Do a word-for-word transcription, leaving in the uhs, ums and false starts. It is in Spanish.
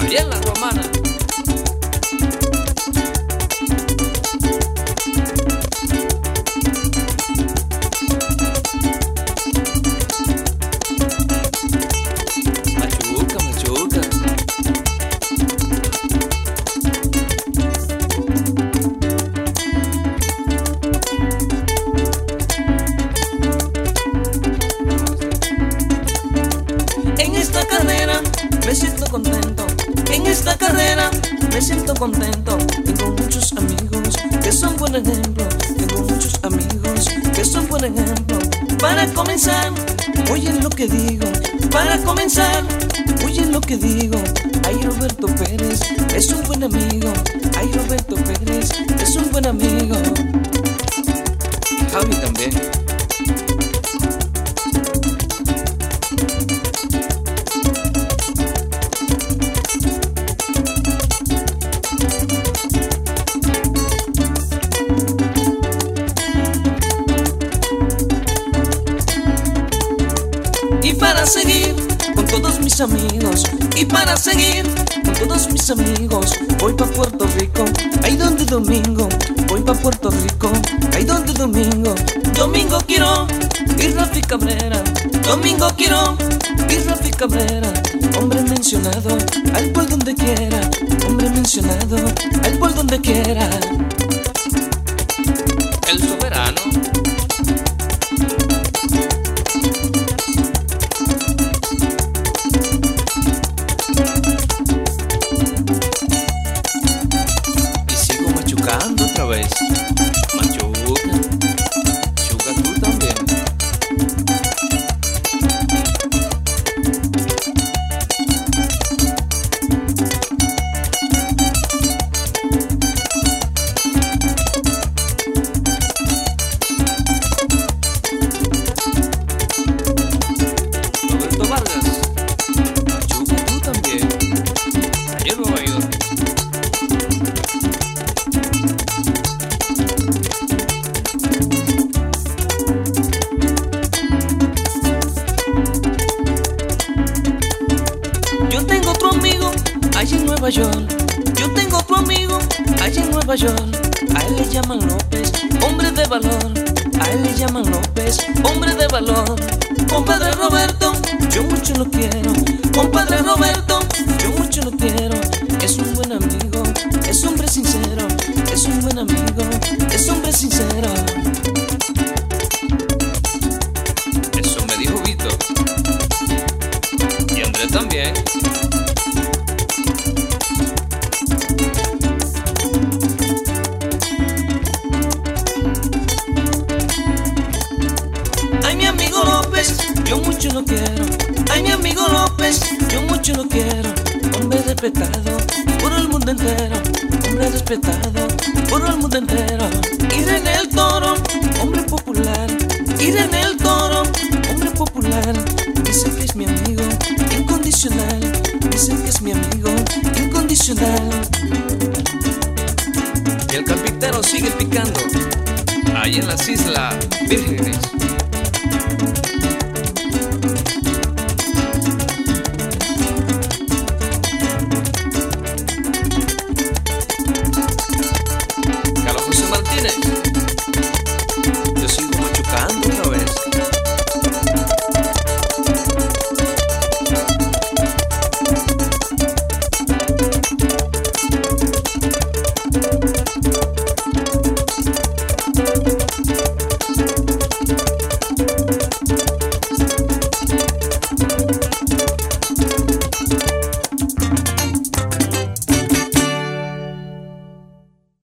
allá en la Romana. Machuca, machuca. En esta carrera me siento contento, en esta carrera me siento contento. Tengo muchos amigos que son buen ejemplo, tengo muchos amigos que son buen ejemplo. Para comenzar, oyen lo que digo, para comenzar, oyen lo que digo. Ay, Roberto Pérez es un buen amigo, ay, Roberto Pérez es un buen amigo. Javi también. Y para seguir con todos mis amigos, y para seguir con todos mis amigos, voy pa' Puerto Rico, ahí donde Domingo. Voy pa' Puerto Rico, ahí donde Domingo. Domingo quiero y Rafi Cabrera, Domingo quiero y Rafi Cabrera. Hombre mencionado, al por donde quiera, hombre mencionado, al por donde quiera. El soberano. Otra vez, machuca, machuca tú también. Roberto Vargas, machuca tú también. Ayer Nueva York. Yo tengo otro amigo allá en Nueva York. Yo tengo otro amigo allá en Nueva York. A él le llaman López, hombre de valor. A él le llaman López, hombre de valor. Compadre Roberto, yo mucho lo quiero. Compadre Roberto, yo mucho lo quiero. Es un buen amigo, es hombre sincero. Es un buen amigo, es hombre sincero. Eso me dijo Vito. Y Andrés también. Ay, mi amigo López, yo mucho lo quiero. Ay, mi amigo López, yo mucho lo quiero. Hombre respetado por el mundo entero, hombre respetado por el mundo entero. Irene el Toro, hombre popular. Irene el Toro, hombre popular. Dicen que es mi amigo incondicional. Dicen que es mi amigo incondicional. Y el carpintero sigue picando ahí en las Islas Vírgenes.